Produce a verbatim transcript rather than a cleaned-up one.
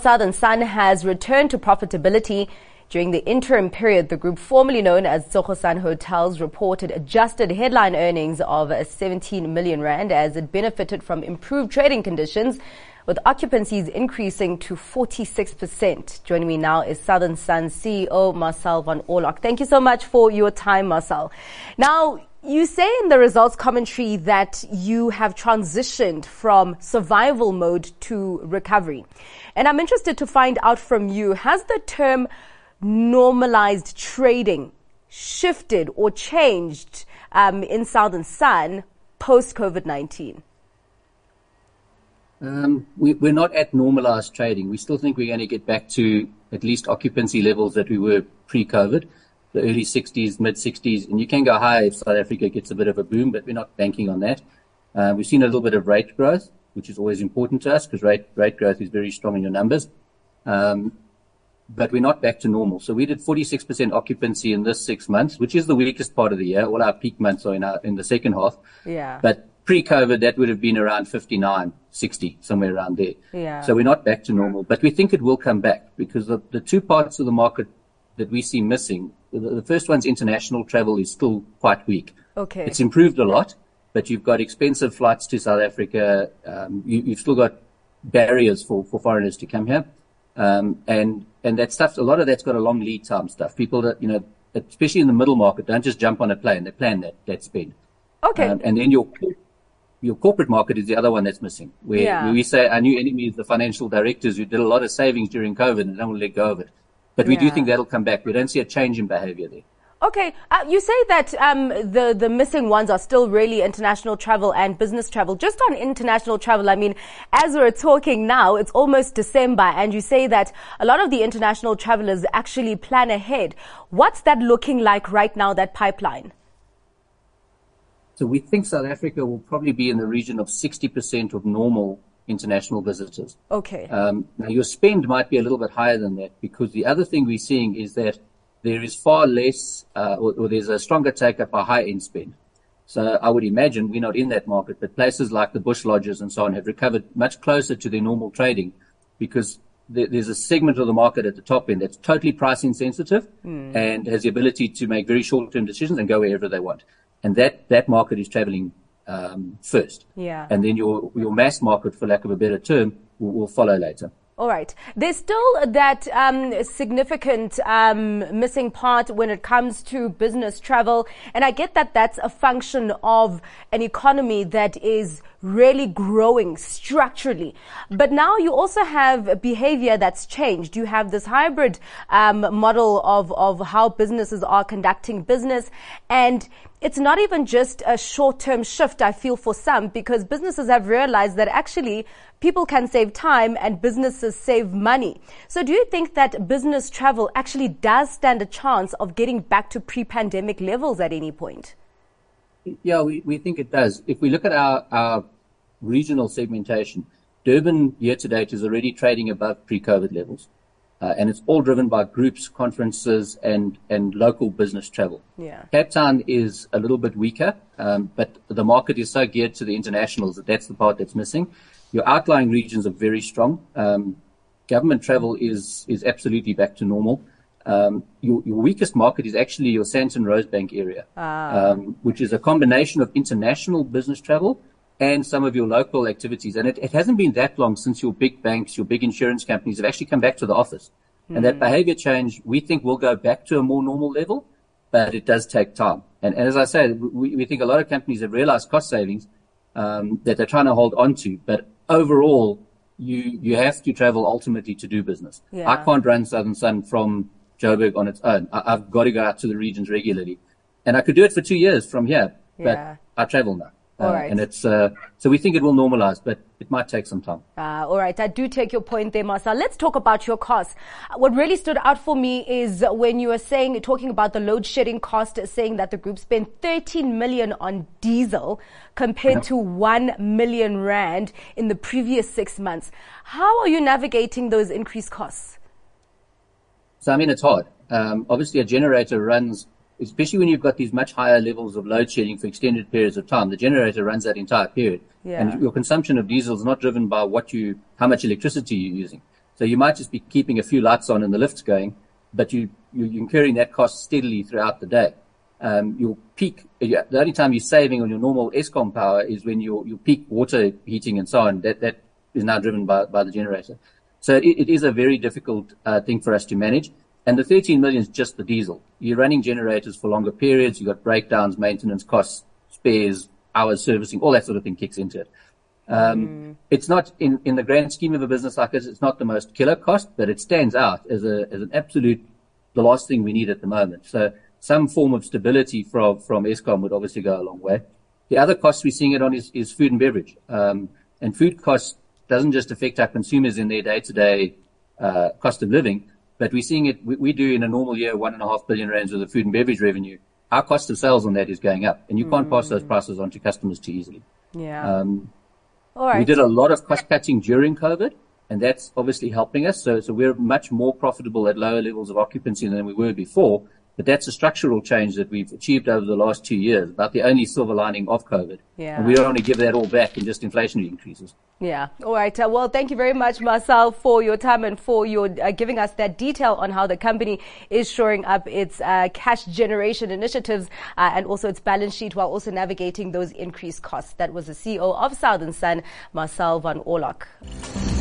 Southern Sun has returned to profitability. During the interim period, the group formerly known as Tsogo Sun Hotels reported adjusted headline earnings of seventeen million rand as it benefited from improved trading conditions, with occupancies increasing to forty-six percent. Joining me now is Southern Sun C E O Marcel van Oorlog. Thank you so much for your time, Marcel. Now, you say in the results commentary that you have transitioned from survival mode to recovery. And I'm interested to find out from you, has the term normalized trading shifted or changed um, in Southern Sun post-COVID nineteen? Um, we, we're not at normalized trading. We still think we're going to get back to at least occupancy levels that we were pre-COVID, the early sixties, mid-sixties, and you can go higher if South Africa gets a bit of a boom, but we're not banking on that. Uh, we've seen a little bit of rate growth, which is always important to us because rate, rate growth is very strong in your numbers. Um, but we're not back to normal. So we did forty-six percent occupancy in this six months, which is the weakest part of the year. All our peak months are in our, in the second half. Yeah. But pre-COVID, that would have been around fifty-nine, sixty, somewhere around there. Yeah. So we're not back to normal, but we think it will come back because the, the two parts of the market that we see missing, the, the first one's international travel is still quite weak. Okay. It's improved a lot, but you've got expensive flights to South Africa. Um, you, you've still got barriers for, for foreigners to come here. Um, and, and that stuff, a lot of that's got a long lead time stuff. People that, you know, especially in the middle market, don't just jump on a plane. They plan that, that spend. Okay. Um, and then your, your corporate market is the other one that's missing. Where, Yeah. where we say our new enemy is the financial directors who did a lot of savings during COVID and don't want to let go of it. But we Yeah. do think that'll come back. We don't see a change in behavior there. Okay, uh, you say that um, the the missing ones are still really international travel and business travel. Just on international travel, I mean, as we're talking now, it's almost December, and you say that a lot of the international travelers actually plan ahead. What's that looking like right now, that pipeline? So we think South Africa will probably be in the region of sixty percent of normal international visitors. Okay. Um, now your spend might be a little bit higher than that because the other thing we're seeing is that there is far less, uh, or, or there's a stronger take-up by high-end spend. So I would imagine we're not in that market, but places like the Bush Lodges and so on have recovered much closer to their normal trading because there, there's a segment of the market at the top end that's totally price insensitive mm. and has the ability to make very short-term decisions and go wherever they want. And that, that market is traveling um, first. Yeah. And then your, your mass market, for lack of a better term, will, will follow later. All right. There's still that um, significant um, missing part when it comes to business travel. And I get that that's a function of an economy that is really growing structurally. But now you also have behavior that's changed. You have this hybrid um, model of, of how businesses are conducting business. And it's not even just a short-term shift, I feel, for some, because businesses have realized that actually people can save time and businesses save money. So do you think that business travel actually does stand a chance of getting back to pre-pandemic levels at any point? Yeah, we, we think it does. If we look at our, our regional segmentation, Durban year-to-date is already trading above pre-COVID levels. Uh, and it's all driven by groups, conferences, and, and local business travel. Yeah. Cape Town is a little bit weaker, um, but the market is so geared to the internationals that that's the part that's missing. Your outlying regions are very strong. Um, government travel is is absolutely back to normal. Um, your, your weakest market is actually your Sandton Rosebank area, ah. um, which is a combination of international business travel and some of your local activities. And it, it hasn't been that long since your big banks, your big insurance companies have actually come back to the office. Mm. And that behavior change, we think, will go back to a more normal level, but it does take time. And, and as I said, we, we think a lot of companies have realized cost savings um, that they're trying to hold on to. But overall, you you have to travel ultimately to do business. Yeah. I can't run Southern Sun from Joburg on its own. I, I've got to go out to the regions regularly. And I could do it for two years from here, but yeah. I travel now. All Uh, right. and it's, uh, so we think it will normalize, but it might take some time. Uh, all right. I do take your point there, Marcel. Let's talk about your costs. What really stood out for me is when you were saying, talking about the load shedding cost, saying that the group spent thirteen million on diesel compared to one million rand in the previous six months. How are you navigating those increased costs? So, I mean, it's hard. Um, obviously a generator runs, especially when you've got these much higher levels of load shedding for extended periods of time, the generator runs that entire period. Yeah. And your consumption of diesel is not driven by what you, how much electricity you're using. So you might just be keeping a few lights on and the lifts going, but you, you're incurring that cost steadily throughout the day. Um, your peak, the only time you're saving on your normal Eskom power is when your, your peak water heating and so on, that, that is now driven by, by the generator. So it, it is a very difficult uh, thing for us to manage. And the thirteen million is just the diesel. You're running generators for longer periods. You've got breakdowns, maintenance costs, spares, hours servicing, all that sort of thing kicks into it. Um, mm. It's not in, in the grand scheme of a business like this, it's not the most killer cost, but it stands out as a, as an absolute, the last thing we need at the moment. So some form of stability from, from Eskom would obviously go a long way. The other costs we're seeing it on is, is food and beverage. Um, and food costs doesn't just affect our consumers in their day to day, uh, cost of living, but we're seeing it, we, we do in a normal year, one and a half billion rands of the food and beverage revenue. Our cost of sales on that is going up, and you mm. can't pass those prices on to customers too easily. Yeah. Um, All right. We did a lot of cost cutting during COVID, and that's obviously helping us. So, so we're much more profitable at lower levels of occupancy than we were before. But that's a structural change that we've achieved over the last two years, about the only silver lining of COVID. Yeah. And we don't want to give that all back in just inflationary increases. Yeah. All right. Uh, well, thank you very much, Marcel, for your time and for your uh, giving us that detail on how the company is shoring up its uh, cash generation initiatives uh, and also its balance sheet while also navigating those increased costs. That was the C E O of Southern Sun, Marcel van Oorlog.